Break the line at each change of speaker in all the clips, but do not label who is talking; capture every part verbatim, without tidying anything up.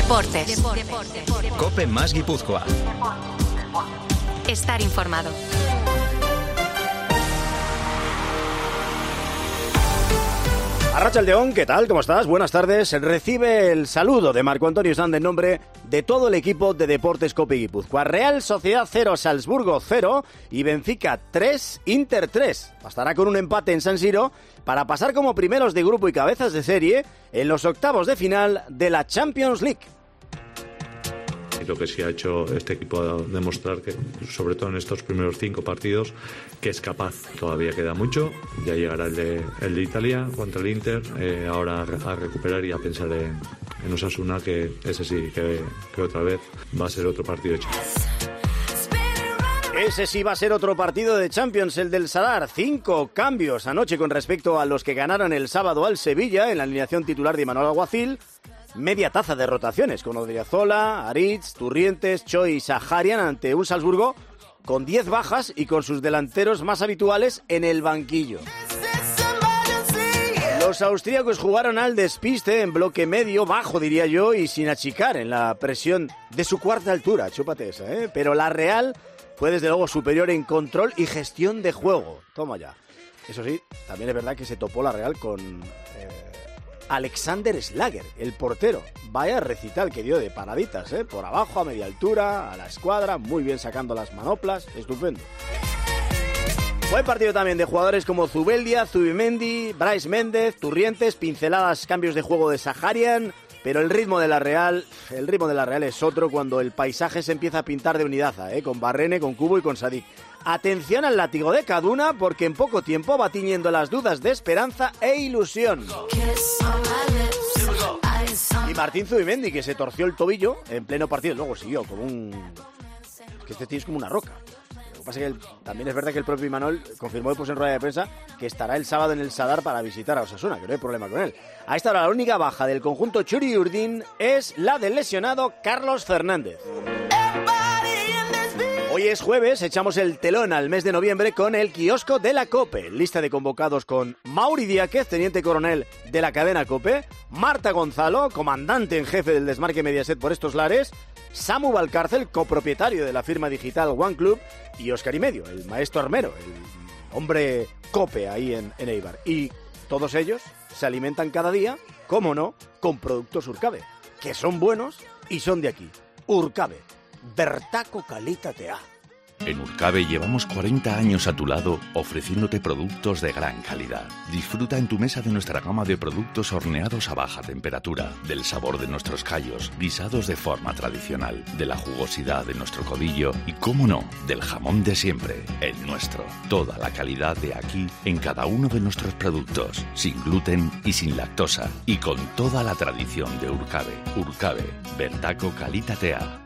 Deportes.
COPE más Guipúzcoa.
Estar informado.
Arratsaldeón, ¿qué tal? ¿Cómo estás? Buenas tardes. Recibe el saludo de Marco Antonio Sanz en nombre de todo el equipo de Deportes COPE Guipúzcoa. Real Sociedad cero, Salzburgo cero y Benfica tres, Inter tres. Bastará con un empate en San Siro para pasar como primeros de grupo y cabezas de serie en los octavos de final de la Champions League.
Y lo que sí ha hecho este equipo es demostrar que, sobre todo en estos primeros cinco partidos, que es capaz. Todavía queda mucho, ya llegará el de, el de Italia contra el Inter, eh, ahora a recuperar y a pensar en, en Osasuna, que ese sí, que, que otra vez va a ser otro partido hecho.
Ese sí va a ser otro partido de Champions, el del Sadar. Cinco cambios anoche con respecto a los que ganaron el sábado al Sevilla en la alineación titular de Imanol Alguacil. Media taza de rotaciones con Odriozola, Aritz, Turrientes, Choi y Saharian ante un Salzburgo con diez bajas y con sus delanteros más habituales en el banquillo. Los austríacos jugaron al despiste en bloque medio, bajo diría yo, y sin achicar en la presión de su cuarta altura, chúpate esa, ¿eh? Pero la Real fue desde luego superior en control y gestión de juego. Toma ya. Eso sí, también es verdad que se topó la Real con eh, Alexander Schlager, el portero. Vaya recital que dio de paraditas, ¿eh? Por abajo, a media altura, a la escuadra, muy bien sacando las manoplas, estupendo. Buen partido también de jugadores como Zubeldia, Zubimendi, Brais Méndez, Turrientes, pinceladas, cambios de juego de Saharian, pero el ritmo de la Real, el ritmo de la Real es otro cuando el paisaje se empieza a pintar de unidaza, ¿eh? Con Barrene, con Cubo y con Sadik. Atención al látigo de Kaduna porque en poco tiempo va tiñendo las dudas de esperanza e ilusión. Y Martín Zubimendi, que se torció el tobillo en pleno partido, luego siguió como un... Es que este tío es como una roca. Lo que pasa es que el... también es verdad que el propio Imanol confirmó después en rueda de prensa que estará el sábado en el Sadar para visitar a Osasuna, que no hay problema con él. A esta hora la única baja del conjunto Churi Urdin es la del lesionado Carlos Fernández. Hoy es jueves, echamos el telón al mes de noviembre con el kiosco de la COPE. Lista de convocados con Mauri Diáquez, teniente coronel de la cadena COPE, Marta Gonzalo, comandante en jefe del desmarque Mediaset por estos lares, Samu Valcárcel, copropietario de la firma digital One Club, y Óscar y Medio, el maestro armero, el hombre COPE ahí en, en Eibar. Y todos ellos se alimentan cada día, cómo no, con productos Urcabe, que son buenos y son de aquí. Urcabe. Bertaco Kalitatea.
En Urcabe llevamos cuarenta años a tu lado ofreciéndote productos de gran calidad. Disfruta en tu mesa de nuestra gama de productos horneados a baja temperatura, del sabor de nuestros callos, guisados de forma tradicional, de la jugosidad de nuestro codillo y, cómo no, del jamón de siempre, el nuestro. Toda la calidad de aquí en cada uno de nuestros productos, sin gluten y sin lactosa, y con toda la tradición de Urcabe. Urcabe, Bertaco Kalitatea.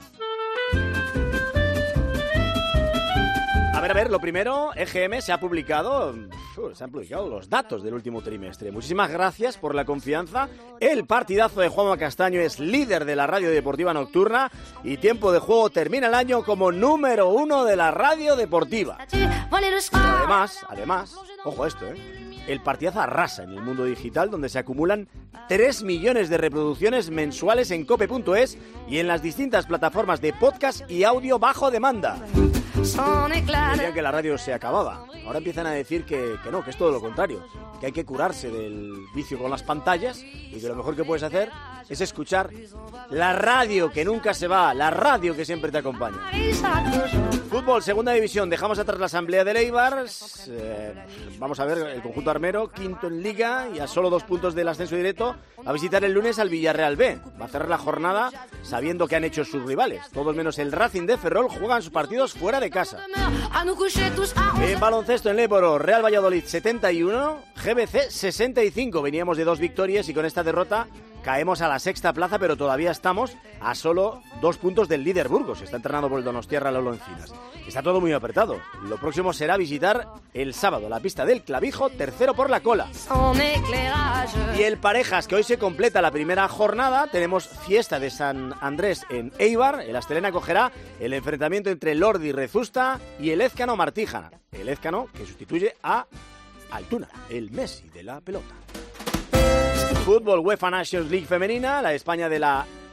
A ver, a ver, lo primero, E G M se ha publicado, uh, se han publicado los datos del último trimestre. Muchísimas gracias por la confianza. El partidazo de Juanma Castaño es líder de la radio deportiva nocturna y Tiempo de Juego termina el año como número uno de la radio deportiva. Además, además, ojo a esto, ¿eh? El partidazo arrasa en el mundo digital, donde se acumulan tres millones de reproducciones mensuales en cope punto es y en las distintas plataformas de podcast y audio bajo demanda. Decían que la radio se acababa. Ahora empiezan a decir que, que no, que es todo lo contrario, que hay que curarse del vicio con las pantallas y que lo mejor que puedes hacer es escuchar la radio que nunca se va, la radio que siempre te acompaña. Fútbol, segunda división, dejamos atrás la asamblea del Eibar. Eh, vamos a ver el conjunto armero, quinto en Liga y a solo dos puntos del ascenso directo, a visitar el lunes al Villarreal B. Va a cerrar la jornada sabiendo que han hecho sus rivales. Todos menos el Racing de Ferrol juegan sus partidos fuera de casa. En baloncesto en Léboro, Real Valladolid setenta y uno, G B C sesenta y cinco. Veníamos de dos victorias y con esta derrota caemos a la sexta plaza, pero todavía estamos a solo dos puntos del líder Burgos. Está entrenado por el Donostiarra Lolo Encinas. Está todo muy apretado. Lo próximo será visitar el sábado la pista del Clavijo, tercero por la cola. Y el Parejas, que hoy se completa la primera jornada. Tenemos fiesta de San Andrés en Eibar. El Astelena acogerá el enfrentamiento entre Lordi Rezusta y el Ézcano Martija. El Ézcano que sustituye a Altuna, el Messi de la pelota. Fútbol, UEFA Nations League femenina, la España de la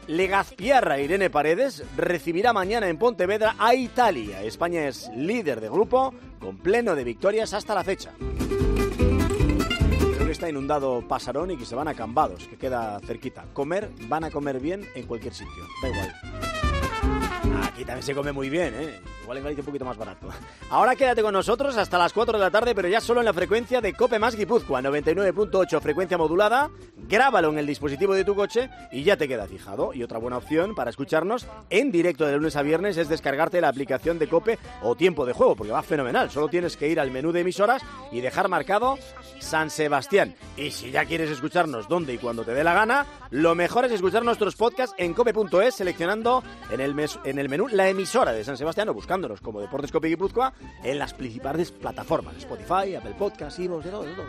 Legazpiarra Irene Paredes recibirá mañana en Pontevedra a Italia. España es líder de grupo con pleno de victorias hasta la fecha. Creo que está inundado Pasarón y que se van a Cambados, que queda cerquita. Comer, van a comer bien en cualquier sitio, da igual. Aquí también se come muy bien, ¿eh? Igual en Galicia un poquito más barato. Ahora quédate con nosotros hasta las cuatro de la tarde, pero ya solo en la frecuencia de Cope Más Guipúzcoa, noventa y nueve punto ocho, frecuencia modulada. Grábalo en el dispositivo de tu coche y ya te queda fijado. Y otra buena opción para escucharnos en directo de lunes a viernes es descargarte la aplicación de Cope o Tiempo de Juego, porque va fenomenal. Solo tienes que ir al menú de emisoras y dejar marcado San Sebastián. Y si ya quieres escucharnos donde y cuando te dé la gana, lo mejor es escuchar nuestros podcasts en cope punto es, seleccionando en el, mes, en el menú la emisora de San Sebastián o buscándonos como Deportes Cope Guipúzcoa en las principales plataformas, Spotify, Apple Podcasts, iVoox, de todo, de todo.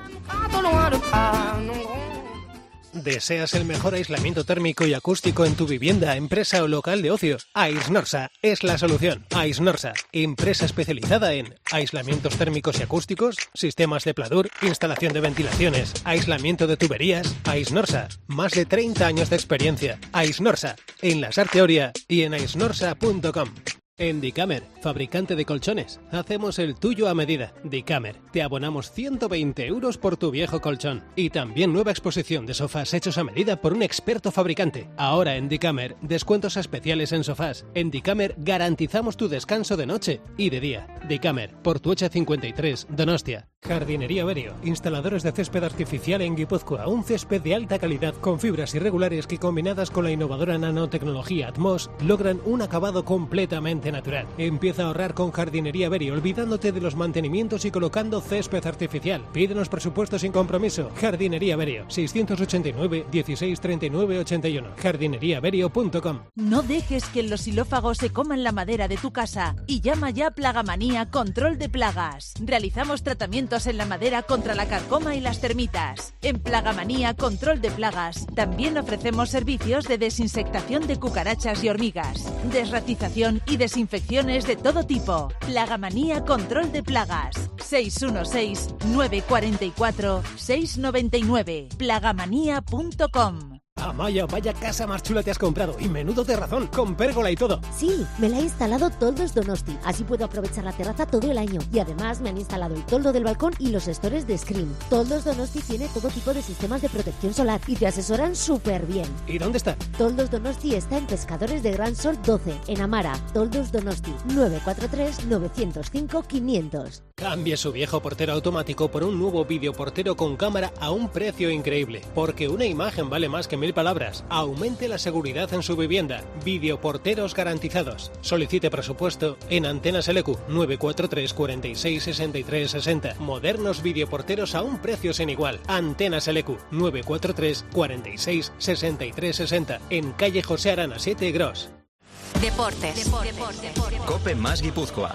¿Deseas el mejor aislamiento térmico y acústico en tu vivienda, empresa o local de ocio? Aisnorsa es la solución. Aisnorsa, empresa especializada en aislamientos térmicos y acústicos, sistemas de pladur, instalación de ventilaciones, aislamiento de tuberías. Aisnorsa, más de treinta años de experiencia. Aisnorsa, en la Sarteoria y en aisnorsa punto com. En Dicamer, fabricante de colchones, hacemos el tuyo a medida. Dicamer, te abonamos ciento veinte euros por tu viejo colchón. Y también nueva exposición de sofás hechos a medida por un experto fabricante. Ahora en Dicamer, descuentos especiales en sofás. En Dicamer garantizamos tu descanso de noche y de día. Dicamer, Portuocha cincuenta y tres, Donostia. Jardinería Berio, instaladores de césped artificial en Guipúzcoa, un césped de alta calidad con fibras irregulares que combinadas con la innovadora nanotecnología Atmos logran un acabado completamente natural. Empieza a ahorrar con Jardinería Berio, olvidándote de los mantenimientos y colocando césped artificial. Pídenos presupuesto sin compromiso. Jardinería Berio, seiscientos ochenta y nueve, dieciséis treinta y nueve, ochenta y uno. jardinería berio punto com.
No dejes que los xilófagos se coman la madera de tu casa y llama ya a Plagamanía Control de Plagas. Realizamos tratamientos en la madera contra la carcoma y las termitas. En Plagamanía Control de Plagas también ofrecemos servicios de desinfectación de cucarachas y hormigas, desratización y desinfecciones de todo tipo. Plagamanía Control de Plagas. seis uno seis, nueve cuatro cuatro, seis nueve nueve. plagamanía punto com.
Amaya, vaya casa más chula te has comprado y menudo terrazón, con pérgola y todo.
Sí, me la he instalado Toldos Donosti, así puedo aprovechar la terraza todo el año. Y además me han instalado el toldo del balcón y los stores de Scream. Toldos Donosti tiene todo tipo de sistemas de protección solar y te asesoran súper bien.
¿Y dónde está?
Toldos Donosti está en Pescadores de Gran Sol doce, en Amara. Toldos Donosti, nueve cuatro tres, nueve cero cinco, quinientos.
Cambie su viejo portero automático por un nuevo videoportero con cámara a un precio increíble. Porque una imagen vale más que mil palabras. Aumente la seguridad en su vivienda. Videoporteros garantizados. Solicite presupuesto en Antenas L Q nueve cuatro tres, cuarenta y seis, sesenta y tres, sesenta. Modernos videoporteros a un precio sin igual. Antenas L Q nueve cuatro tres, cuarenta y seis, sesenta y tres, sesenta. En calle José Arana siete, Gros.
Deportes. Deportes. Deportes.
Cope Más Guipúzcoa.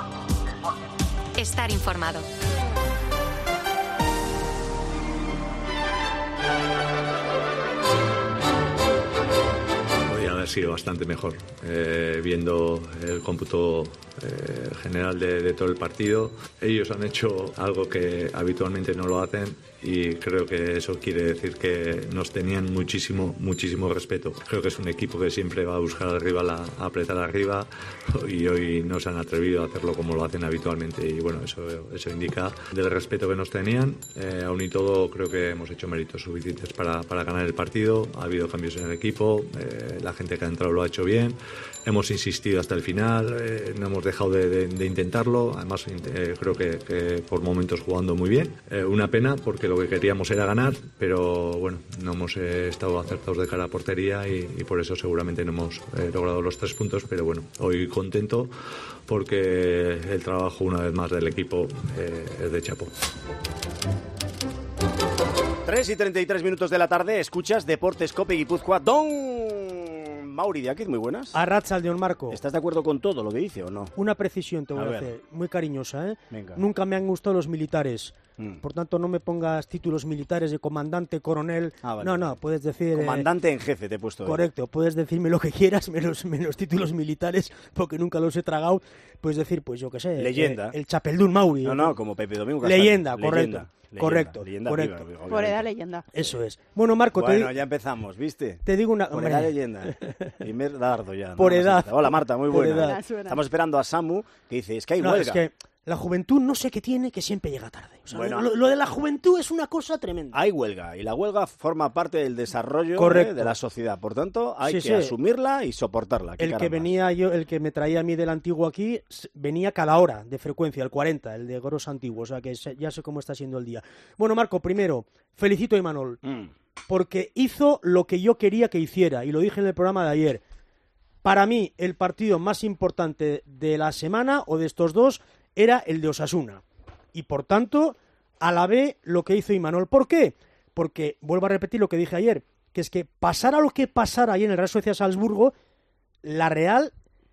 Estar informado.
Podría haber sido bastante mejor, eh, viendo el cómputo eh, general de, de todo el partido. Ellos han hecho algo que habitualmente no lo hacen y creo que eso quiere decir que nos tenían muchísimo, muchísimo respeto. Creo que es un equipo que siempre va a buscar al rival, a, a apretar arriba, y hoy no se han atrevido a hacerlo como lo hacen habitualmente, y bueno, eso, eso indica del respeto que nos tenían. Eh, aún y todo creo que hemos hecho méritos suficientes para, para ganar el partido. Ha habido cambios en el equipo, eh, la gente que ha entrado lo ha hecho bien, hemos insistido hasta el final, eh, no hemos dejado de, de, de intentarlo. Además eh, creo que, que por momentos jugando muy bien. Eh, una pena porque lo que queríamos era ganar, pero bueno, no hemos eh, estado acertados de cara a portería y, y por eso seguramente no hemos eh, logrado los tres puntos, pero bueno, hoy contento porque el trabajo una vez más del equipo eh, es de chapo.
tres y treinta y tres minutos de la tarde, escuchas Deportes Cope Guipúzcoa. Don Mauri Diaquiz, muy buenas.
Arratsaldeon, Marco.
¿Estás de acuerdo con todo lo que dice o no?
Una precisión te voy a, a hacer, muy cariñosa, ¿eh? Venga. Nunca me han gustado los militares. Mm. Por tanto, no me pongas títulos militares de comandante, coronel. Ah, vale. No, no, puedes decir...
Comandante
eh,
en jefe te he puesto.
Correcto, puedes decirme lo que quieras, menos, menos títulos militares, porque nunca los he tragado. Puedes decir, pues yo qué sé...
Leyenda.
Eh, el Chapeldún Mauri.
No, no, como Pepe Domingo Castaño.
Leyenda, correcto. Leyenda. correcto,
leyenda
correcto.
Viva, por edad leyenda.
Eso es. Bueno, Marco,
bueno,
te digo...
ya empezamos, ¿viste?
Te digo una...
Por edad leyenda. Primer dardo ya.
Por edad.
Hola, Marta, muy
por
buena.
Edad.
Estamos esperando a Samu, que dice, es que hay
no,
huelga.
Es que la juventud no sé qué tiene, que siempre llega tarde. O sea,
bueno,
lo, lo de la juventud es una cosa tremenda.
Hay huelga, y la huelga forma parte del desarrollo eh, de la sociedad. Por tanto, hay
sí,
que
sí.
asumirla y soportarla.
El que venía yo, el que me traía a mí del antiguo aquí, venía cada hora de frecuencia, el cuarenta, el de Goros antiguo. O sea que ya sé cómo está siendo el día. Bueno, Marco, primero, felicito a Imanol. Mm. Porque hizo lo que yo quería que hiciera, y lo dije en el programa de ayer. Para mí, el partido más importante de la semana, o de estos dos, era el de Osasuna. Y por tanto, alabé lo que hizo Imanol. ¿Por qué? Porque, vuelvo a repetir lo que dije ayer, que es que pasara lo que pasara ahí en el Real Sociedad Salzburgo, la Real,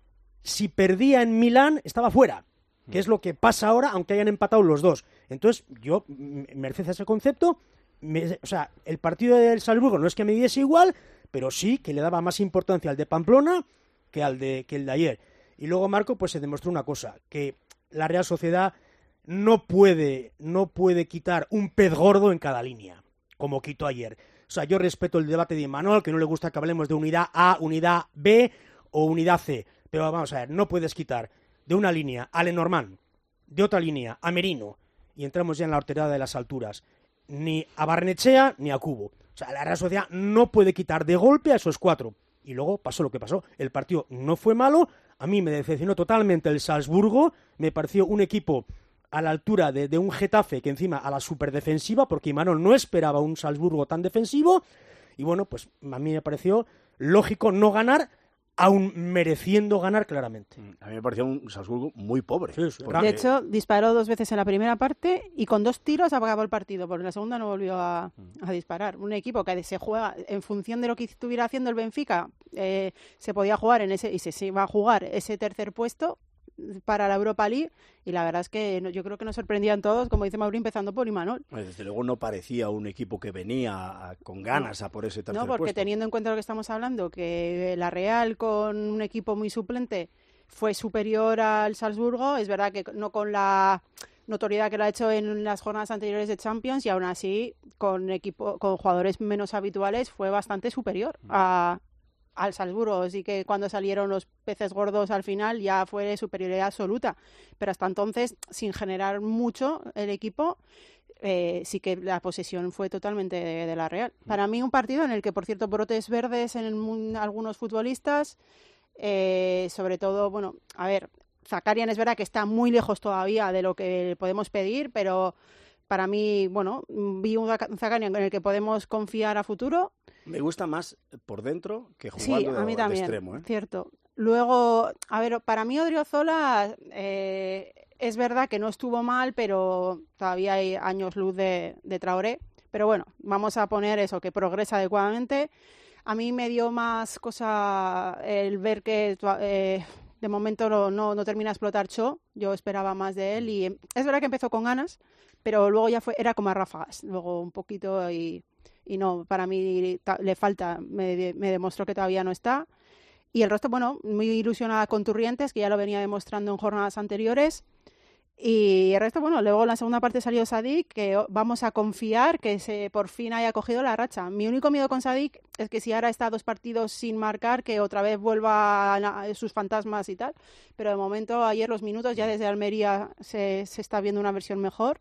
si perdía en Milán, estaba fuera. Que es lo que pasa ahora, aunque hayan empatado los dos. Entonces, yo, merced a ese concepto, me, o sea, el partido del Salzburgo no es que me diese igual, pero sí que le daba más importancia al de Pamplona que al de que el de ayer. Y luego, Marco, pues se demostró una cosa, que la Real Sociedad no puede, no puede quitar un pez gordo en cada línea, como quitó ayer. O sea, yo respeto el debate de Imanol, que no le gusta que hablemos de unidad A, unidad B o unidad C, pero vamos a ver, no puedes quitar de una línea a Lenormand, de otra línea a Merino, y entramos ya en la horterada de las alturas, ni a Barnechea ni a Cubo. O sea, la Real Sociedad no puede quitar de golpe a esos cuatro. Y luego pasó lo que pasó. El partido no fue malo. A mí me decepcionó totalmente el Salzburgo. Me pareció un equipo a la altura de, de un Getafe, que encima a la superdefensiva, porque Imanol no esperaba un Salzburgo tan defensivo. Y bueno, pues a mí me pareció lógico no ganar, aún mereciendo ganar claramente.
A mí me pareció un Salzburgo muy pobre.
Sí, sí.
De hecho, disparó dos veces en la primera parte y con dos tiros acabó el partido, porque en la segunda no volvió a, a disparar. Un equipo que se juega en función de lo que estuviera haciendo el Benfica, eh, se podía jugar en ese y se, se iba a jugar ese tercer puesto para la Europa League, y la verdad es que no, yo creo que nos sorprendían todos, como dice Mauri, empezando por Imanol.
Desde luego no parecía un equipo que venía a, con ganas
no,
a por ese tercer
puesto. No, porque
puesto.
Teniendo en cuenta lo que estamos hablando, que la Real con un equipo muy suplente fue superior al Salzburgo, es verdad que no con la notoriedad que lo ha hecho en las jornadas anteriores de Champions, y aún así con equipo con jugadores menos habituales fue bastante superior a al Salzburgo. Así que cuando salieron los peces gordos al final ya fue superioridad absoluta, pero hasta entonces, sin generar mucho el equipo, eh, sí que la posesión fue totalmente de, de la Real. Para mí un partido en el que, por cierto, brotes verdes en el, algunos futbolistas, eh, sobre todo, bueno, a ver, Zakarian es verdad que está muy lejos todavía de lo que podemos pedir, pero para mí, bueno, vi un Zakarian en el que podemos confiar a futuro.
Me gusta más por dentro que jugando
sí, a mí
de,
también,
de extremo. ¿eh?
Cierto. Luego, a ver, para mí Odriozola eh, es verdad que no estuvo mal, pero todavía hay años luz de, de Traoré. Pero bueno, vamos a poner eso, que progresa adecuadamente. A mí me dio más cosa el ver que eh, de momento no, no, no termina de explotar Cho. Yo esperaba más de él y es verdad que empezó con ganas, pero luego ya fue era como a ráfagas. Luego un poquito y... Y no, para mí ta, le falta, me, me demostró que todavía no está. Y el resto, bueno, muy ilusionada con Turrientes, que ya lo venía demostrando en jornadas anteriores. Y el resto, bueno, luego en la segunda parte salió Sadik, que vamos a confiar que se por fin haya cogido la racha. Mi único miedo con Sadik es que si ahora está dos partidos sin marcar, que otra vez vuelva a, a sus fantasmas y tal. Pero de momento, ayer los minutos, ya desde Almería se, se está viendo una versión mejor.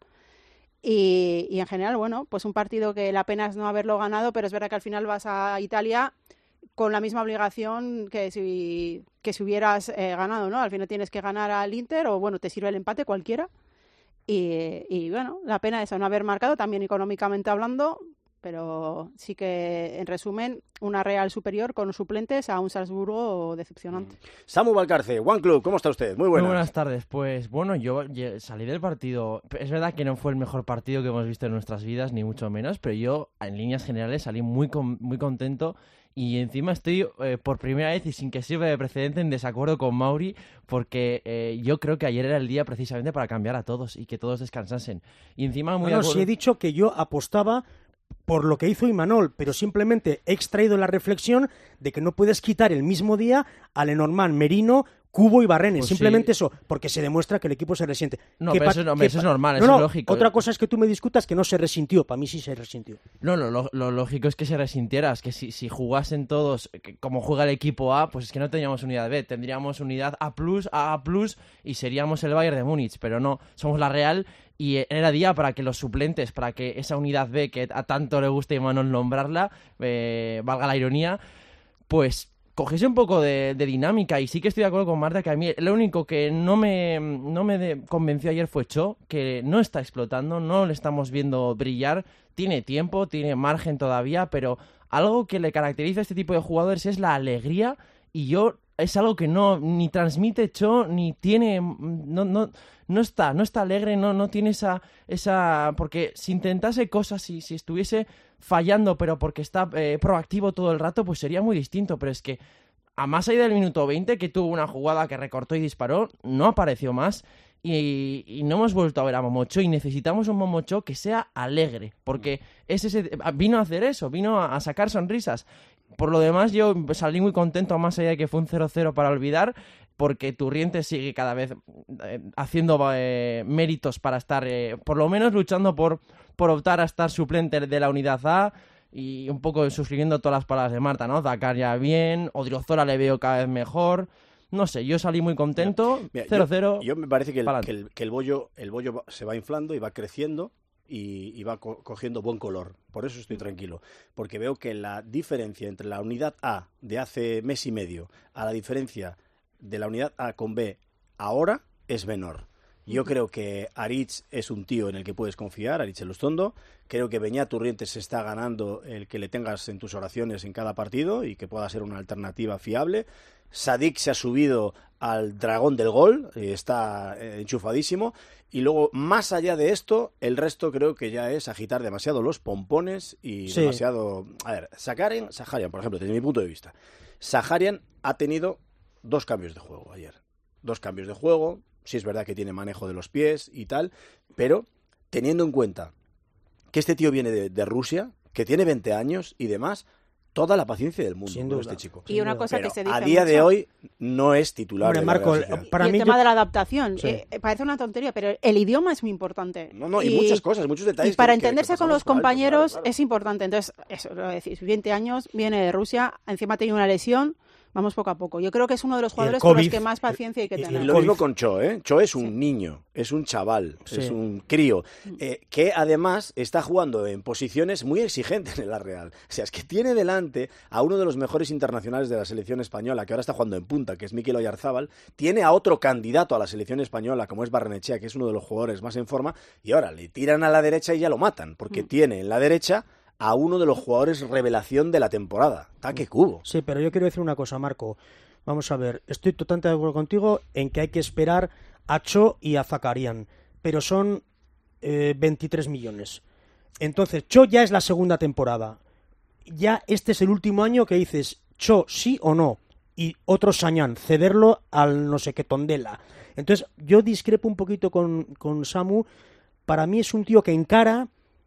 Y, y en general, bueno, pues un partido que la pena es no haberlo ganado, pero es verdad que al final vas a Italia con la misma obligación que si, que si hubieras eh, ganado, ¿no? Al final tienes que ganar al Inter o, bueno, te sirve el empate cualquiera. Y, y bueno, la pena es no haber marcado, también económicamente hablando, pero sí que, en resumen, una Real superior con suplentes a un Salzburgo decepcionante.
Samu Valcarce, One Club, ¿cómo está usted? Muy buenas.
Muy buenas tardes. Pues bueno, yo salí del partido. Es verdad que no fue el mejor partido que hemos visto en nuestras vidas, ni mucho menos, pero yo, en líneas generales, salí muy, con, muy contento. Y encima estoy eh, por primera vez y sin que sirva de precedente en desacuerdo con Mauri, porque eh, yo creo que ayer era el día precisamente para cambiar a todos y que todos descansasen. Y encima muy
no, no, si he dicho que yo apostaba por lo que hizo Imanol, pero simplemente he extraído la reflexión de que no puedes quitar el mismo día a Lenormand, Merino, Cubo y Barrenes,
Pues
simplemente
sí.
eso, porque se demuestra que el equipo se resiente.
No,
Que
pero
pa-
eso, no,
que
eso es
pa-
normal,
no,
eso
no,
es lógico.
Otra cosa es que tú me discutas que no se resintió, para mí sí se resintió.
No, lo, lo, lo lógico es que se resintieras, que si, si jugasen todos que como juega el equipo A, pues es que no tendríamos unidad B, tendríamos unidad A plus, A A plus y seríamos el Bayern de Múnich, pero no, somos la Real y era día para que los suplentes, para que esa unidad B que a tanto le gusta a Imanol nombrarla, eh, valga la ironía, pues cogiese un poco de, de dinámica. Y sí que estoy de acuerdo con Marta que a mí lo único que no me, no me de- convenció ayer fue Cho, que no está explotando, no le estamos viendo brillar, tiene tiempo, tiene margen todavía, pero algo que le caracteriza a este tipo de jugadores es la alegría, y yo es algo que no ni transmite Cho, ni tiene, no, no, no está, no está alegre, no, no tiene esa, esa, porque si intentase cosas, si, si estuviese fallando, pero porque está eh, proactivo todo el rato, pues sería muy distinto, pero es que a más allá del minuto veinte, que tuvo una jugada que recortó y disparó, no apareció más, y, y no hemos vuelto a ver a Momocho, y necesitamos un Momocho que sea alegre, porque es ese, vino a hacer eso, vino a, a sacar sonrisas. Por lo demás, yo salí muy contento, más allá de que fue un cero cero para olvidar, porque Turrientes sigue cada vez eh, haciendo eh, méritos para estar, eh, por lo menos luchando por, por optar a estar suplente de la unidad A, y un poco suscribiendo todas las palabras de Marta, ¿no? Zakaria bien, Odriozola le veo cada vez mejor. No sé, yo salí muy contento, cero cero.
Yo, yo me parece que el, que el, que el bollo, el bollo se va inflando y va creciendo y, y va co cogiendo buen color. Por eso estoy tranquilo, porque veo que la diferencia entre la unidad A de hace mes y medio a la diferencia de la unidad A con B ahora es menor. Yo creo que Aritz es un tío en el que puedes confiar, Aritz Elustondo. Creo que Beñat Turrientes se está ganando el que le tengas en tus oraciones en cada partido y que pueda ser una alternativa fiable. Sadik se ha subido al dragón del gol, está enchufadísimo. Y luego, más allá de esto, el resto creo que ya es agitar demasiado los pompones y
Sí.
demasiado... A ver, Saharian, Saharian, por ejemplo, desde mi punto de vista. Saharian ha tenido dos cambios de juego ayer. Dos cambios de juego. Sí es verdad que tiene manejo de los pies y tal, pero teniendo en cuenta que este tío viene de, de Rusia, que tiene veinte años y demás, toda la paciencia del mundo con este chico.
Y una cosa
Pero
que se dice
a día
mucho,
de hoy no es titular.
Hombre,
de la
Marco,
Real Sociedad.
para
y el
mí
tema
yo-
de la adaptación,
Sí.
eh, parece una tontería, pero el idioma es muy importante.
No, no, y, muchas cosas, muchos detalles.
Y para
que- que-
entenderse
que
con
pasamos
los
por alto,
compañeros
claro, claro.
es importante. Entonces, eso lo decís, veinte años, viene de Rusia, encima tiene una lesión, vamos poco a poco. Yo creo que es uno de los jugadores con los
COVID,
que más paciencia hay que
Y
tener.
lo mismo con Cho, ¿eh? Cho es un niño, es un chaval,
Sí.
es un crío, eh, que además está jugando en posiciones muy exigentes en la Real. O sea, es que tiene delante a uno de los mejores internacionales de la selección española, que ahora está jugando en punta, que es Mikel Oyarzábal, tiene a otro candidato a la selección española, como es Barrenechea, que es uno de los jugadores más en forma, y ahora le tiran a la derecha y ya lo matan, porque tiene en la derecha a uno de los jugadores revelación de la temporada. Taque Cubo.
Sí, pero yo quiero decir una cosa, Marco. Vamos a ver, estoy totalmente de acuerdo contigo en que hay que esperar a Cho y a Zakarian, pero son eh, veintitrés millones. Entonces, Cho ya es la segunda temporada. Ya este es el último año que dices Cho sí o no. Y otro Sañán, cederlo al no sé qué Tondela. Entonces, yo discrepo un poquito con, con Samu. Para mí es un tío que encara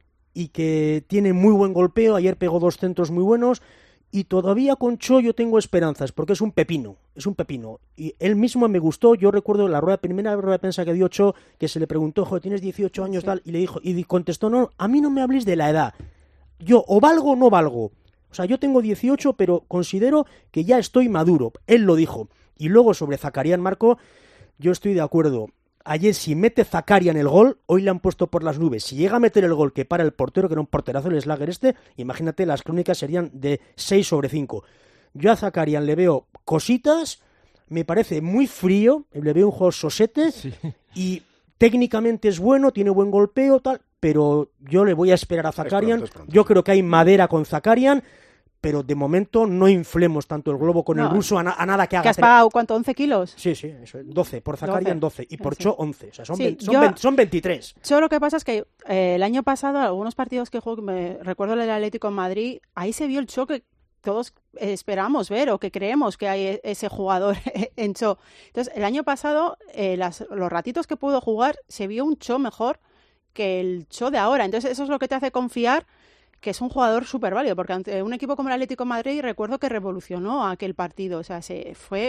y que tiene muy buen golpeo. Ayer pegó dos centros muy buenos. Y todavía con Cho yo tengo esperanzas, porque es un pepino, es un pepino. Y él mismo me gustó, yo recuerdo la rueda, primera rueda de prensa que dio Cho, que se le preguntó, joder, tienes dieciocho años, tal, y le dijo, y contestó, no, a mí no me habléis de la edad. Yo o valgo o no valgo. O sea, yo tengo dieciocho, pero considero que ya estoy maduro. Él lo dijo. Y luego sobre Zakarian, Marco, yo estoy de acuerdo. Ayer si mete Zakarian el gol, hoy le han puesto por las nubes. Si llega a meter el gol que para el portero, que era un porterazo el Slager este, imagínate, las crónicas serían de seis sobre cinco. Yo a Zakarian le veo cositas, me parece muy frío, le veo un jugador sosete, sí. Y técnicamente es bueno, tiene buen golpeo, tal, pero yo le voy a esperar a Zakarian.
Es pronto, es pronto,
yo
sí.
creo que hay madera con Zakarian, pero de momento no inflemos tanto el globo con
No.
el ruso a, na a nada que haga.
¿Que has pagado cuánto? ¿once kilos?
Sí, sí, eso es. doce. Por Zakarian doce. Y por
Sí.
Cho once. O sea, son,
Sí,
veinte, son,
yo-
veinte, son veintitrés.
Yo lo que pasa es que eh, el año pasado, algunos partidos que juego, me recuerdo el del Atlético en Madrid, ahí se vio el Cho que todos eh, esperamos ver o que creemos que hay e- ese jugador en Cho. Entonces, el año pasado, eh, las, los ratitos que pudo jugar, se vio un Cho mejor que el Cho de ahora. Entonces, eso es lo que te hace confiar que es un jugador súper válido, porque ante un equipo como el Atlético de Madrid recuerdo que revolucionó aquel partido, o sea, se fue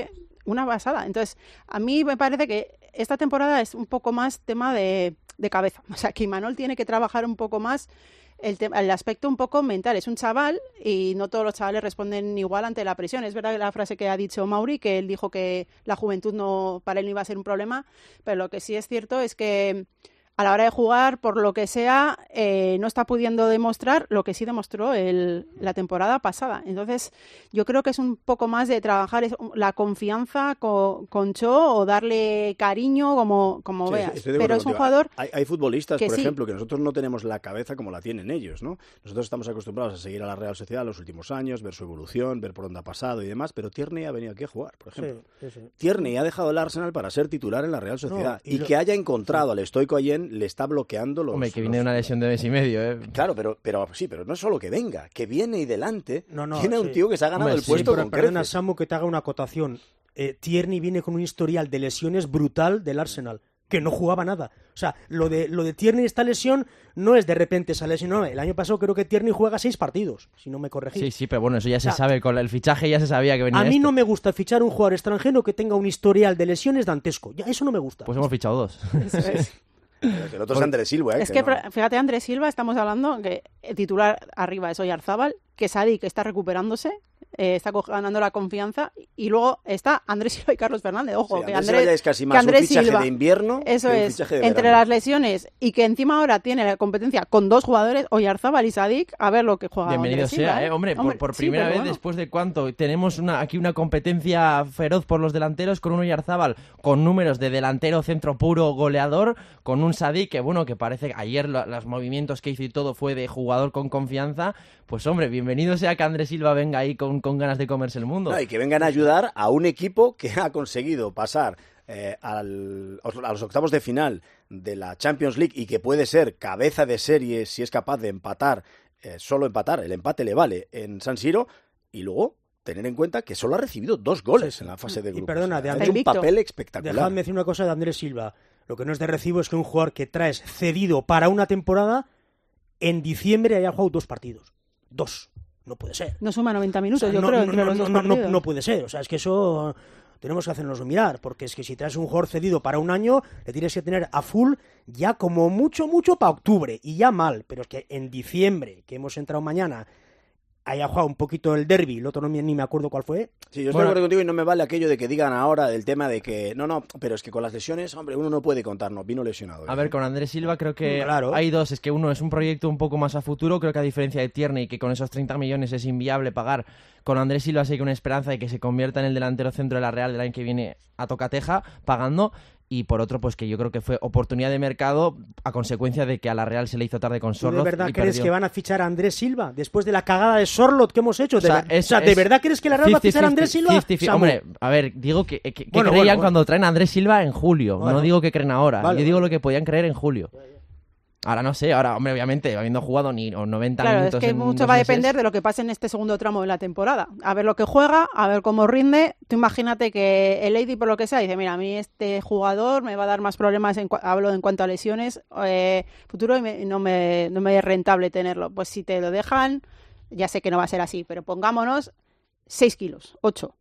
una pasada. Entonces, a mí me parece que esta temporada es un poco más tema de, de cabeza. O sea, que Imanol tiene que trabajar un poco más el, te- el aspecto un poco mental. Es un chaval y no todos los chavales responden igual ante la presión. Es verdad la frase que ha dicho Mauri, que él dijo que la juventud no para él no iba a ser un problema, pero lo que sí es cierto es que a la hora de jugar, por lo que sea, eh, no está pudiendo demostrar lo que sí demostró el, la temporada pasada. Entonces, yo creo que es un poco más de trabajar es, la confianza con, con Cho o darle cariño como, como
Sí,
veas.
estoy de
Pero
acuerdo
es un
contigo.
jugador
Hay, hay futbolistas,
que
por
sí.
ejemplo, que nosotros no tenemos la cabeza como la tienen ellos, ¿no? Nosotros estamos acostumbrados a seguir a la Real Sociedad los últimos años, ver su evolución, ver por dónde ha pasado y demás, pero Tierney ha venido aquí a jugar, por ejemplo.
Sí, sí, sí.
Tierney ha dejado el Arsenal para ser titular en la Real Sociedad
No, y
y,
lo-
que haya encontrado al estoico Allen le está bloqueando los...
Hombre, que
los-
viene de una lesión de mes y medio, ¿eh?
Claro, pero, pero sí, pero no es solo que venga, que viene y delante
No, no,
tiene a un
sí.
tío que se ha ganado
Hombre,
el
sí,
puesto
pero
con
perdona,
creces.
Samu, que te haga una acotación. Eh, Tierney viene con un historial de lesiones brutal del Arsenal, que no jugaba nada. O sea, lo de, lo de Tierney, esta lesión, no es de repente esa lesión. No, el año pasado creo que Tierney juega seis partidos, si no me corregís.
Sí, sí, pero bueno, eso ya se
O sea,
sabe. Con el fichaje ya se sabía que venía
A mí
esto.
no me gusta fichar un jugador extranjero que tenga un historial de lesiones dantesco. Ya, eso no me gusta.
Pues hemos fichado dos.
Eso es.
El otro es Andrés Silva, ¿eh?
Es que,
no-
fíjate, Andrés Silva, estamos hablando que el titular arriba es Oyarzábal, que Sadik está recuperándose, eh, está co- ganando la confianza, y luego está Andrés Silva y Carlos Fernández. Ojo,
Sí,
que
Andrés
Andrés,
Silva ya es casi
que
más un
Andrés
fichaje
Silva,
de invierno
eso
que un
es,
fichaje de
entre
verano.
las lesiones, y que encima ahora tiene la competencia con dos jugadores, Oyarzábal y Sadik, a ver lo que juega
Bienvenido
Andrés
sea,
Silva,
¿eh? Hombre, por, por
sí,
primera
pero
vez
bueno.
después de cuánto. Tenemos una, aquí una competencia feroz por los delanteros con un Oyarzábal con números de delantero centro puro goleador, con un Sadik que, bueno, que parece que ayer lo- los movimientos que hizo y todo fue de jugador con confianza. Pues hombre, bienvenido sea que Andrés Silva venga ahí con, con ganas de comerse el mundo.
No, y que vengan a ayudar a un equipo que ha conseguido pasar eh, al- a los octavos de final de la Champions League y que puede ser cabeza de serie si es capaz de empatar, eh, solo empatar, el empate le vale en San Siro, y luego tener en cuenta que solo ha recibido dos goles en la fase de
Y
grupos.
perdona, de
ha
Andrés-
hecho un
Invicto.
papel espectacular.
Dejadme decir una cosa de Andrés Silva. Lo que no es de recibo es que un jugador que traes cedido para una temporada, en diciembre haya jugado dos partidos. Dos. No puede ser.
No suma noventa minutos,
O sea,
yo
no,
creo,
no,
entre
no,
los
no,
dos
no, no,
partidos.
no puede ser. O sea, es que eso tenemos que hacernoslo mirar, porque es que si traes un jugador cedido para un año, le tienes que tener a full ya como mucho, mucho para octubre, y ya mal. Pero es que en diciembre, que hemos entrado mañana, haya jugado un poquito el derbi, el otro no me- ni me acuerdo cuál fue.
Sí, yo estoy
Bueno.
de acuerdo contigo y no me vale aquello de que digan ahora del tema de que no, no, pero es que con las lesiones, hombre, uno no puede contar, no, vino lesionado.
A ver, con Andrés Silva creo que
Claro.
hay dos. Es que uno es un proyecto un poco más a futuro. Creo que a diferencia de Tierney, que con esos treinta millones es inviable pagar, con Andrés Silva sí que una esperanza de que se convierta en el delantero centro de la Real del año que viene a tocateja, pagando. Y por otro, pues que yo creo que fue oportunidad de mercado a consecuencia de que a la Real se le hizo tarde con
¿Tú de
Sorloth
verdad
y
crees
perdió.
que van a fichar a Andrés Silva después de la cagada de Sorloth que hemos hecho?
O sea,
¿De, ver-
es-
o sea, ¿de
es
verdad crees que la Real va a fichar a Andrés Silva?
cincuenta cincuenta.
Samu,
Hombre, a ver, digo que, que, que
Bueno,
creían
bueno,
cuando traen a Andrés Silva en julio.
Bueno.
No digo que creen ahora.
Vale,
Yo digo
vale.
lo que podían creer en julio. Ahora no sé, ahora, hombre, obviamente, habiendo jugado ni o noventa
Claro, es
minutos
que
en
mucho
dos
va a
meses.
depender de lo que pase en este segundo tramo de la temporada. A ver lo que juega, a ver cómo rinde. Tú imagínate que el Lady, por lo que sea, dice, mira, a mí este jugador me va a dar más problemas, en, cua- hablo en cuanto a lesiones, eh, futuro, y me- no, me, no me es rentable tenerlo. Pues si te lo dejan, ya sé que no va a ser así, pero pongámonos seis kilos, ocho.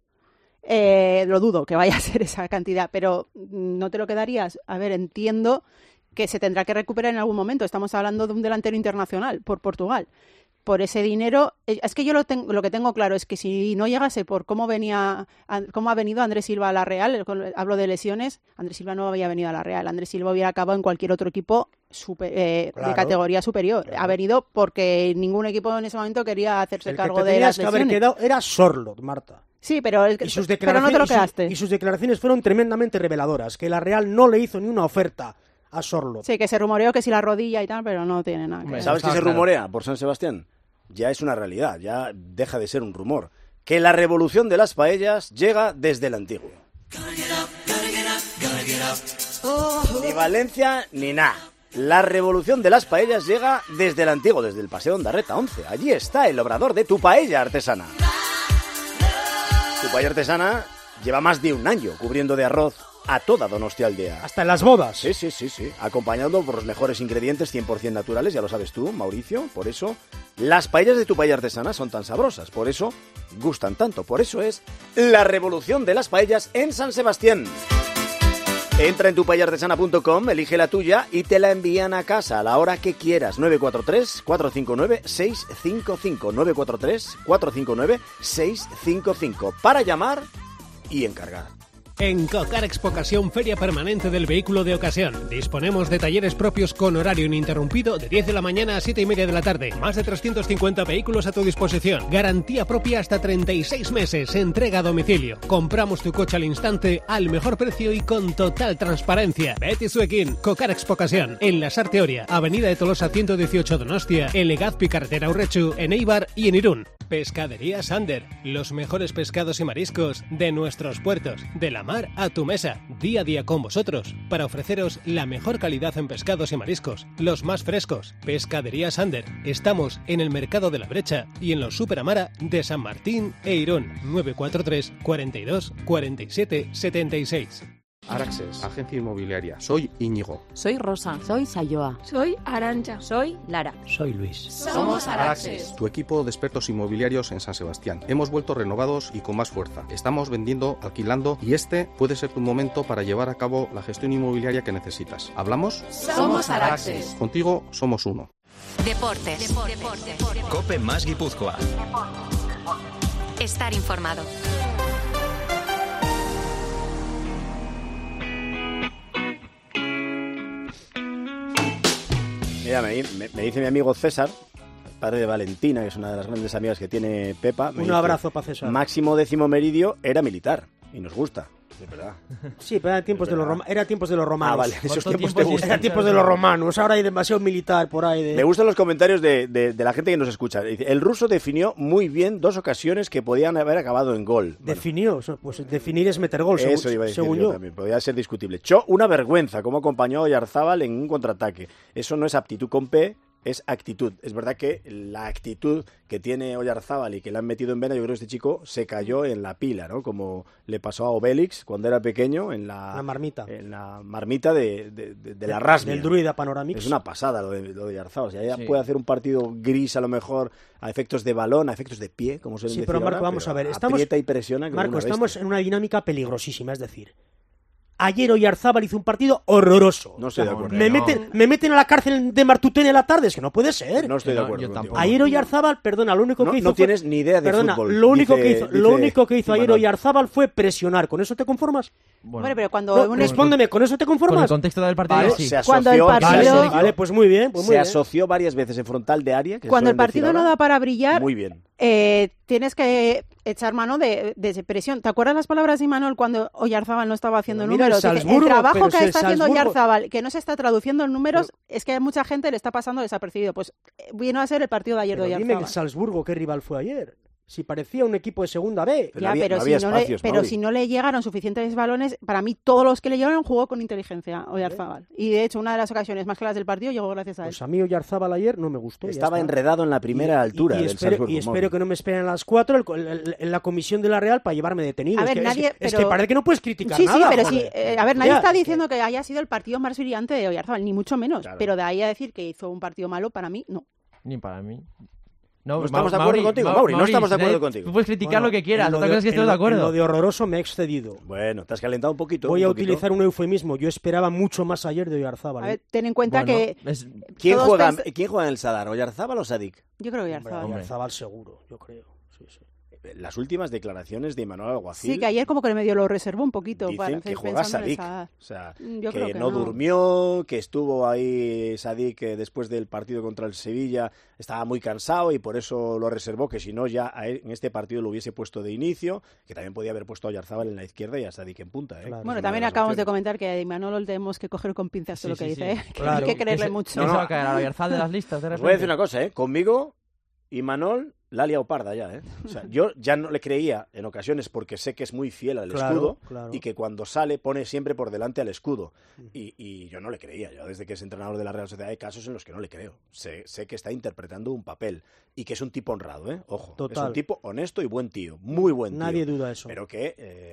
Eh, lo dudo que vaya a ser esa cantidad, pero no te lo quedarías. A ver, entiendo que se tendrá que recuperar en algún momento. Estamos hablando de un delantero internacional por Portugal. Por ese dinero, eh, es que yo lo, tengo, lo que tengo claro es que si no llegase por cómo venía, an- cómo ha venido Andrés Silva a la Real, el- con- hablo de lesiones, Andrés Silva no había venido a la Real, Andrés Silva hubiera acabado en cualquier otro equipo super- eh,
Claro.
de categoría superior.
Claro.
Ha venido porque ningún equipo en ese momento quería hacerse
el que
cargo
te
de
tenías
las
que haber
lesiones.
quedado era Sorloth, Marta.
Sí, pero, el,
Y sus,
pero no te lo
declaraciones- y sus-
quedaste.
y sus declaraciones fueron tremendamente reveladoras, que la Real no le hizo ni una oferta a Sorloth.
Sí, que se rumoreó que si la rodilla y tal, pero no tiene nada que
Hombre,
ver.
¿Sabes qué
Estaba
se
claro.
rumorea por San Sebastián? Ya es una realidad, ya deja de ser un rumor. Que la revolución de las paellas llega desde el antiguo. Ni Valencia ni nada. La revolución de las paellas llega desde el antiguo, desde el Paseo Ondarreta once. Allí está el obrador de Tu Paella Artesana. Tu Paella Artesana lleva más de un año cubriendo de arroz a toda Donostialdea.
Hasta en las bodas.
Sí, sí, sí, sí. Acompañado por los mejores ingredientes cien por ciento naturales, ya lo sabes tú, Mauricio. Por eso, las paellas de tu paella artesana son tan sabrosas. Por eso, gustan tanto. Por eso es la revolución de las paellas en San Sebastián. Entra en tu paella artesana punto com, elige la tuya y te la envían a casa a la hora que quieras. nueve cuatro tres, cuatro cinco nueve, seis cinco cinco. nueve cuatro tres, cuatro cinco nueve, seis cinco cinco. Para llamar y encargar.
En Cocar Expocasión, feria permanente del vehículo de ocasión. Disponemos de talleres propios con horario ininterrumpido de diez de la mañana a siete y media de la tarde. Más de trescientos cincuenta vehículos a tu disposición. Garantía propia hasta treinta y seis meses. Entrega a domicilio. Compramos tu coche al instante, al mejor precio y con total transparencia. Betty Suekin, Cocar Expocasión. En la Sarteoria, Avenida de Tolosa ciento dieciocho Donostia, en Legazpi Carretera Urrechu, en Eibar y en Irún. Pescadería Sander, los mejores pescados y mariscos de nuestros puertos, de la mar a tu mesa, día a día con vosotros, para ofreceros la mejor calidad en pescados y mariscos, los más frescos. Pescadería Sander, estamos en el Mercado de la Brecha y en los Superamara de San Martín e Irún. Nueve cuatro tres, cuarenta y dos, cuarenta y siete, setenta y seis.
Araxes, agencia inmobiliaria. Soy Íñigo.
Soy Rosa. Soy Sayoa.
Soy Arancha.
Soy Lara.
Soy Luis.
Somos Araxes.
Tu equipo de expertos inmobiliarios en San Sebastián. Hemos vuelto renovados y con más fuerza. Estamos vendiendo, alquilando y este puede ser tu momento para llevar a cabo la gestión inmobiliaria que necesitas. ¿Hablamos?
Somos Araxes.
Contigo somos uno.
Deportes. Deportes. Deportes.
Cope más Guipúzcoa.
Estar informado.
Mira, me, me, me dice mi amigo César, padre de Valentina, que es una de las grandes amigas que tiene Pepa.
Un abrazo para César.
Máximo Décimo Meridio era militar y nos gusta. De verdad.
Sí, pero era tiempos, de, de los Roma, era tiempos de los romanos.
Ah, vale, esos tiempos te gustan.
Era tiempos de los romanos, ahora hay demasiado militar por ahí. De...
Me gustan los comentarios de, de, de la gente que nos escucha. Dice, el ruso definió muy bien dos ocasiones que podían haber acabado en gol.
Definió, bueno, pues definir es meter gol,
eso
según,
iba a decir
según
yo.
yo.
También. Podría ser discutible. Cho, una vergüenza, cómo acompañó a Oyarzábal en un contraataque. Eso no es aptitud con P, es actitud. Es verdad que la actitud que tiene Oyarzábal y que le han metido en vena, yo creo que este chico se cayó en la pila, ¿no? Como le pasó a Obélix cuando era pequeño en la,
la marmita,
en la marmita de, de, de, de la Rasmia.
Del druida Panoramix.
Es una pasada lo de, lo de Oyarzábal. O sea, ella
Sí.
puede hacer un partido gris a lo mejor a efectos de balón, a efectos de pie, como se
Sí,
decir
pero Marco,
ahora,
vamos
pero
a ver. Estamos,
aprieta y presiona como
Marco,
una
estamos
bestia.
en una dinámica peligrosísima, es decir... Ayer Oyarzábal hizo un partido horroroso.
No estoy de acuerdo.
Me,
no.
meten, me meten a la cárcel de Martutene a la tarde, es que no puede ser.
No estoy de
No,
acuerdo
yo
contigo.
tampoco.
Ayer Oyarzábal, perdona, lo único
No,
que hizo
no
fue-
tienes ni idea de
perdona,
fútbol.
Lo único
dice-
que hizo,
dice
lo único que hizo ayer
Imanol.
Oyarzábal fue presionar. ¿Con eso te conformas?
Bueno,
Hombre, pero cuando
No,
un-
respóndeme, ¿con eso te
con el
conformas?
contexto del partido,
Vale,
sí.
se
Cuando el
asoció,
partido-
se
Vale,
asoció-
vale, pues muy bien. Pues muy
se
bien.
asoció varias veces en frontal de área. Que
cuando el
suelen decir
partido no
ahora.
da para brillar,
Muy bien.
eh, tienes que echar mano de, de presión. ¿Te acuerdas las palabras de Imanol cuando Oyarzábal no estaba haciendo
Pero mira,
números?
el
Dice, el
Salzburgo,
trabajo
pero
que
si el
está haciendo
Salzburgo-
Oyarzábal, que no se está traduciendo en números, es que a mucha gente le está pasando desapercibido. Pues eh, vino a ser el partido de ayer
Pero
de
dime,
Oyarzábal.
el Salzburgo, ¿qué rival fue ayer? Si parecía un equipo de segunda B.
Pero
Ya,
había-
pero,
no
si,
había
no le,
espacios,
pero
Mauri.
si no le llegaron suficientes balones, para mí todos los que le llegaron jugó con inteligencia Oyarzábal. Y de hecho, una de las ocasiones más claras del partido llegó gracias a él.
Pues a mí Oyarzábal ayer no me gustó. y ya
Estaba
está.
enredado en la primera
Y- y-
altura
y
del
espero,
Salzburgo.
y espero
Mauri.
que no me esperen a las cuatro el- el- en la comisión de la Real para llevarme detenido.
A
Es
ver,
que- es
nadie-
que, es
pero-
que parece que no puedes criticar
Sí,
nada.
sí, pero
joder.
sí. eh, a ver, nadie
Ya,
está
es que-
diciendo que haya sido el partido más brillante de Oyarzábal, ni mucho menos.
Claro.
Pero de ahí a decir que hizo un partido malo, para mí, no.
Ni para mí.
No estamos de acuerdo contigo, Mauri, no estamos de acuerdo
eh,
contigo.
Tú puedes criticar
Bueno,
lo que quieras,
en lo
otra cosa es que
en
estés
lo-
de acuerdo.
En lo de horroroso me he excedido.
Bueno, te has calentado un poquito.
Voy a
un poquito.
utilizar un eufemismo. Yo esperaba mucho más ayer de Oyarzábal.
A
¿eh?
ver, ten en cuenta
Bueno,
que...
es-
¿Quién
todos
juega,
pens-
¿Quién juega en el Sadar? ¿Oyarzábal o Sadik?
Yo creo que
Hombre,
Oyarzábal.
Oyarzábal seguro, yo creo. Sí, sí.
Las últimas declaraciones de Imanol Alguacil
Sí, que ayer como que medio lo reservó un poquito.
dicen
para,
que juega
pensando en
Sadik.
esa-
O sea,
Yo
que,
creo que
no,
no.
durmió, que estuvo ahí Sadik eh, después del partido contra el Sevilla, estaba muy cansado y por eso lo reservó, que si no ya a él en este partido lo hubiese puesto de inicio, que también podía haber puesto a Oyarzábal en la izquierda y a Sadik en punta. ¿eh?
Claro.
Es
Bueno,
una
también
de las
acabamos de
opciones.
comentar que a Imanol tenemos que coger con pinzas todo
Sí,
lo que
sí,
dice,
sí.
¿eh? Que
Claro.
no hay que creerle
Ese-
mucho.
¿Quién se va a caer? ¿A Oyarzábal de las listas? de
Os voy a decir
repente?
una cosa, ¿eh? Conmigo, Imanol la ha liado parda ya, ¿eh? O sea, yo ya no le creía en ocasiones porque sé que es muy fiel al
Claro,
escudo
claro.
y que cuando sale pone siempre por delante al escudo. Y, y yo no le creía. Yo desde que es entrenador de la Real Sociedad hay casos en los que no le creo. Sé, sé que está interpretando un papel y que es un tipo honrado, ¿eh? Ojo. Es
Total.
un tipo honesto y buen tío. Muy buen tío.
Nadie duda eso.
Pero que eh,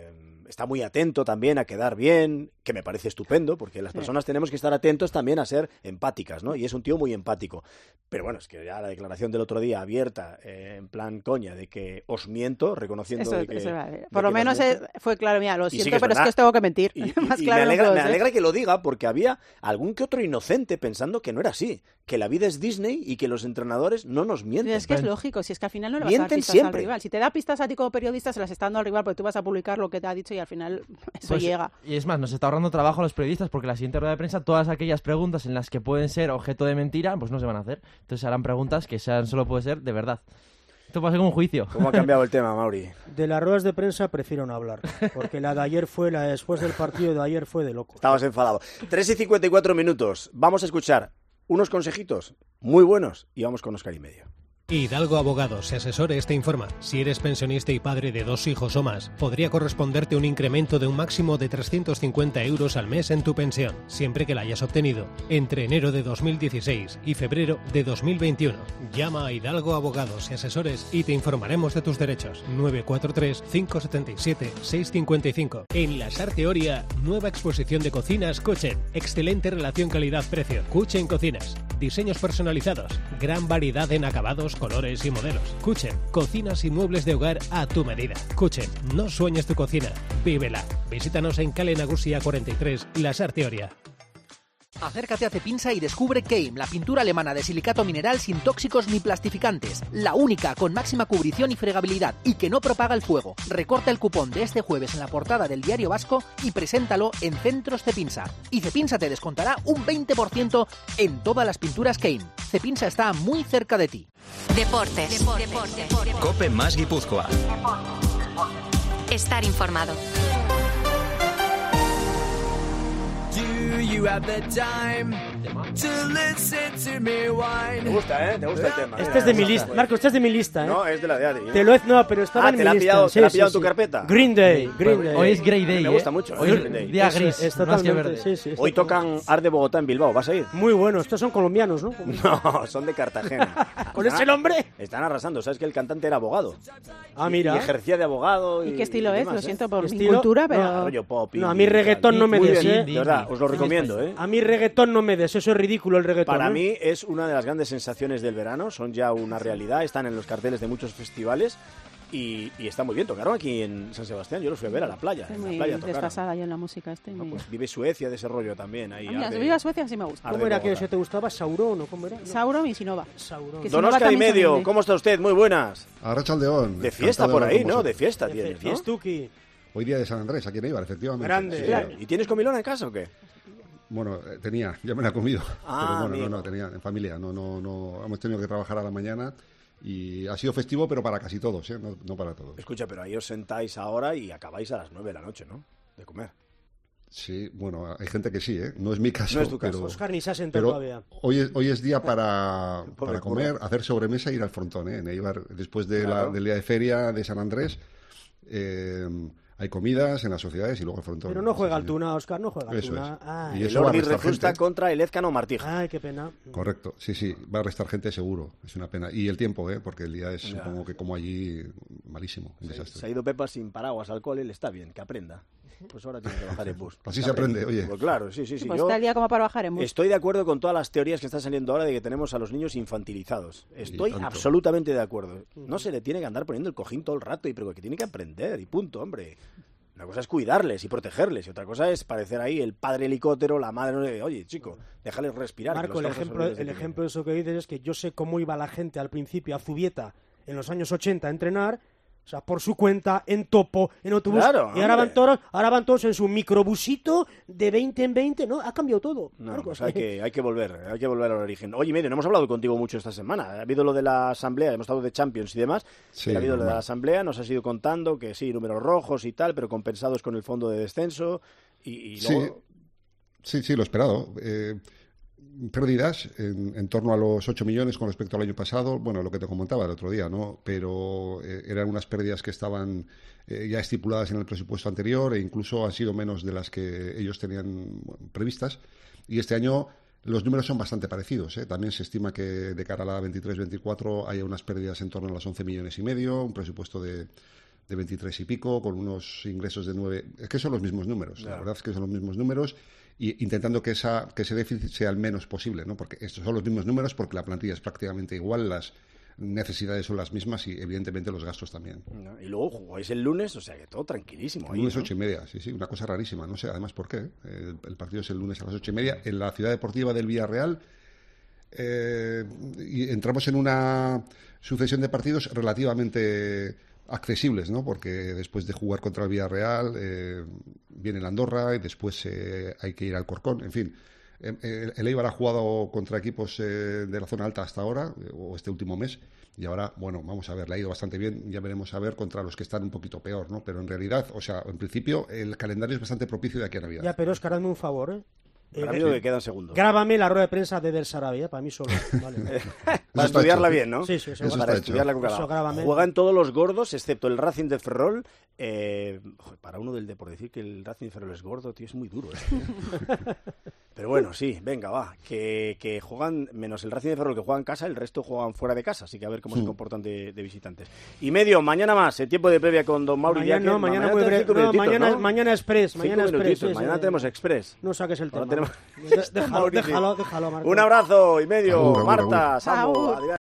está muy atento también a quedar bien, que me parece estupendo, porque las personas tenemos que estar atentos también a ser empáticas, ¿no? Y es un tío muy empático. Pero bueno, es que ya la declaración del otro día abierta, eh, en plan coña, de que os miento, reconociendo
eso,
de que...
Eso, vale.
de
Por
que
lo menos
miento.
fue claro, mira, lo siento,
sí que es
pero
verdad.
es que os tengo que mentir.
Y,
Más
y
claro
me, alegra,
no
me
puedo
alegra
ser.
que lo diga, porque había algún que otro inocente pensando que no era así, que la vida es Disney y que los entrenadores no nos mienten.
Es que es lógico, si es que al final no le vas a dar
Mienten
pistas
siempre.
al rival. Si te da pistas a ti como periodista, se las está dando al rival porque tú vas a publicar lo que te ha dicho y al final eso
Pues,
llega.
Y es más, nos está ahorrando trabajo a los periodistas porque la siguiente rueda de prensa, todas aquellas preguntas en las que pueden ser objeto de mentira, pues no se van a hacer. Entonces harán preguntas que sean solo puede ser de verdad. Esto puede ser como un juicio.
¿Cómo ha cambiado el tema, Mauri?
De las ruedas de prensa prefiero no hablar, porque la de ayer fue, la de después del partido de ayer fue de loco.
Estabas enfadado. tres y cincuenta y cuatro minutos. Vamos a escuchar unos consejitos muy buenos y vamos con Oscar y medio.
Hidalgo Abogados y Asesores te informa. Si eres pensionista y padre de dos hijos o más, podría corresponderte un incremento de un máximo de trescientos cincuenta euros al mes en tu pensión, siempre que la hayas obtenido entre enero de dos mil dieciséis y febrero de dos mil veintiuno. Llama a Hidalgo Abogados y Asesores y te informaremos de tus derechos. nueve cuatro tres, cinco siete siete, seis cinco cinco. En la Sarteoria, nueva exposición de cocinas Kuchen. Excelente relación calidad-precio. Kuchen Cocinas. Diseños personalizados. Gran variedad en acabados, colores y modelos. Kuchen, cocinas y muebles de hogar a tu medida. Kuchen, no sueñes tu cocina, vívela. Visítanos en Calle Nagusia cuarenta y tres, La Sarteoria.
Acércate a Cepinsa y descubre Keim, la pintura alemana de silicato mineral sin tóxicos ni plastificantes. La única con máxima cubrición y fregabilidad y que no propaga el fuego. Recorta el cupón de este jueves en la portada del Diario Vasco y preséntalo en Centros Cepinsa. Y Cepinsa te descontará un veinte por ciento en todas las pinturas Keim. Cepinsa está muy cerca de ti.
Deportes. Deportes. Deportes.
Cope más Guipúzcoa.
Estar informado.
You have the time to listen to me whine.
Te gusta, ¿eh? Te gusta el tema.
Este es de mi lista. Marco, este es de mi lista, ¿eh?
No, es de la de Adi.
Te lo he... No, pero estaba
Ah,
en
¿te
mi
la ha
lista.
pillado,
Sí,
te la ha
sí,
pillado en
sí.
tu carpeta?
Green Day, Green Day.
Hoy es Grey Day,
Me
¿eh?
gusta mucho.
Hoy
¿eh?
es
Green Day.
día
Es-
gris,
es
más que
totalmente,
verde.
sí, sí, está
Hoy tocan Art de Bogotá en Bilbao. ¿Vas a ir?
Muy bueno. Estos son colombianos, ¿no?
No, son de Cartagena.
¿Con ese nombre?
Están arrasando. ¿Sabes que el cantante era abogado?
Ah,
Y
mira.
ejercía de abogado. ¿Y,
¿Y qué estilo
y
es?
demás,
Lo
¿eh?
siento por mi
Estilo-
cultura, pero...
no,
Rollo pop.
No, a
indie
mí
y tal.
reggaetón no me
Muy
des,
bien,
¿eh?
de verdad, os lo recomiendo, ¿eh?
A mí reggaetón no me des. Eso es ridículo el reggaetón.
Para
¿eh?
mí es una de las grandes sensaciones del verano, son ya una realidad, están en los carteles de muchos festivales y, y está muy bien. Tocaron aquí en San Sebastián, yo los fui a ver a la playa,
Estoy
en la
muy
playa tocaron.
desfasada yo en la música. Estoy muy...
Pues vive Suecia de ese rollo también. Ahí,
Ah, mira,
Art de-
si viva Suecia sí me gusta.
Art de
¿Cómo era que
Bogotá.
eso te gustaba? ¿Sauron o cómo era? No.
Sauron y Sinova.
Sauron.
Que
Don
Sinova
Oscar y
también son
medio,
indie.
¿cómo está usted? Muy buenas.
Arratsaldeón.
De fiesta
Encantado
por
de hablar
ahí,
con
¿no?
vosotros.
De fiesta
De
tienes, ¿no?
Fiestuki.
Hoy día de San Andrés, aquí en Eibar, efectivamente.
Grande.
Sí,
Claro.
sí.
¿Y tienes comilona en casa o qué?
Bueno, eh, tenía, ya me la he comido.
Ah,
pero bueno,
amigo.
no, no, tenía en familia. No, no, no, hemos tenido que trabajar a la mañana y ha sido festivo, pero para casi todos, ¿eh? No, no para todos.
Escucha, pero ahí os sentáis ahora y acabáis a las nueve de la noche, ¿no? De comer.
Sí, bueno, hay gente que sí, ¿eh? No es mi caso.
No es tu caso.
pero,
Oscar ni se ha sentado
pero
todavía.
hoy es, hoy es día para,
Pobre
para comer,
curro.
hacer sobremesa e ir al frontón, ¿eh? En Eibar, después de la-
Claro.
del día de feria de San Andrés, eh, hay comidas en las sociedades y luego el frontón.
Pero no juega
Sí,
al
sí.
Tuna, Oscar, no juega al
Eso
Tuna.
es.
Ah,
Y
El
eso va a
Ordi
restar
Rezusta
gente.
contra el Ezcano Martija.
Ay, qué pena.
Correcto, sí, sí, va a restar gente seguro, es una pena. Y el tiempo, ¿eh? Porque el día es,
Ya.
supongo que como allí, malísimo, un
Se,
desastre.
se ha ido Pepa sin paraguas al cole, le está bien, que aprenda. Pues ahora tiene que bajar el bus.
Así
Que
se aprende, oye.
Pues claro, sí, sí, sí.
Pues
Yo
está el día como para bajar en bus.
estoy de acuerdo con todas las teorías que están saliendo ahora de que tenemos a los niños infantilizados. Estoy
tanto.
absolutamente de acuerdo. No se le tiene que andar poniendo el cojín todo el rato, y pero que tiene que aprender, y punto, hombre. Una cosa es cuidarles y protegerles, y otra cosa es parecer ahí el padre helicóptero, la madre... no sé, Oye, chico, déjales respirar. que
Marco,
los
el
causas son
ejemplo,
desde
el
pequeños.
ejemplo de eso que dices es que yo sé cómo iba la gente al principio a Zubieta en los años ochenta a entrenar, o sea, por su cuenta, en topo, en autobús,
Claro,
y ahora van,
hombre.
todos, ahora van todos en su microbusito de veinte en veinte, ¿no? Ha cambiado todo,
No,
Marco.
pues hay que, hay que volver, hay que volver al origen. Oye, medio, no hemos hablado contigo mucho esta semana. Ha habido lo de la asamblea, hemos hablado de Champions y demás.
Sí,
pero ha habido lo de
normal.
la asamblea, nos has ido contando que sí, números rojos y tal, pero compensados con el fondo de descenso. Y, y
Sí,
luego...
sí, sí, lo esperado. Eh, pérdidas en, en torno a los ocho millones con respecto al año pasado, bueno, lo que te comentaba el otro día, ¿no? Pero eh, eran unas pérdidas que estaban eh, ya estipuladas en el presupuesto anterior e incluso han sido menos de las que ellos tenían bueno, previstas. Y este año los números son bastante parecidos, ¿eh? También se estima que de cara a la veintitrés veinticuatro haya unas pérdidas en torno a los once millones y medio, un presupuesto de de veintitrés y pico, con unos ingresos de nueve. Es que son los mismos números, claro. La verdad es que son los mismos números, y intentando que, esa, que ese déficit sea el menos posible, ¿no? Porque estos son los mismos números, porque la plantilla es prácticamente igual, las necesidades son las mismas y evidentemente los gastos también.
Y luego jugáis el lunes, o sea que todo tranquilísimo.
El
ahí,
lunes
¿no?
ocho y media, sí, sí, una cosa rarísima, no sé además por qué. El, el partido es el lunes a las ocho y media en la ciudad deportiva del Villarreal. Eh, y entramos en una sucesión de partidos relativamente accesibles, ¿no? Porque después de jugar contra el Villarreal eh, viene el Andorra y después eh, hay que ir al Corcón, en fin. El, el Eibar ha jugado contra equipos eh, de la zona alta hasta ahora, o este último mes, y ahora, bueno, vamos a ver, le ha ido bastante bien, ya veremos a ver contra los que están un poquito peor, ¿no? Pero en realidad, o sea, en principio, el calendario es bastante propicio de aquí a Navidad.
Ya, pero Óscar, hazme un favor, ¿eh?
Eh, Rápido que quedan segundos.
Grábame la rueda de prensa de Del Sarabi, ¿eh? Para mí solo. Vale.
Para estudiarla bien, ¿no?
Sí, sí, eso,
eso para estudiarla con calma. Juegan todos los gordos, excepto el Racing de Ferrol. Eh, para uno del de por decir que el Racing de Ferrol es gordo, tío, es muy duro. ¿eh? Pero bueno, sí, venga, va. Que, que juegan, menos el Racing de Ferrol que juega en casa, el resto juegan fuera de casa. Así que a ver cómo sí. se comportan de, de visitantes. Y medio, mañana más, el tiempo de previa con Don Mauri.
Mañana, no, mañana, mañana muy breve. No, mañana, ¿no? mañana Express. Mañana, express sí,
mañana sí, tenemos Express.
No saques el tema.
Tenemos...
Déjalo, déjalo, déjalo, Marco.
Un abrazo y medio, Marta, Samu, adiós.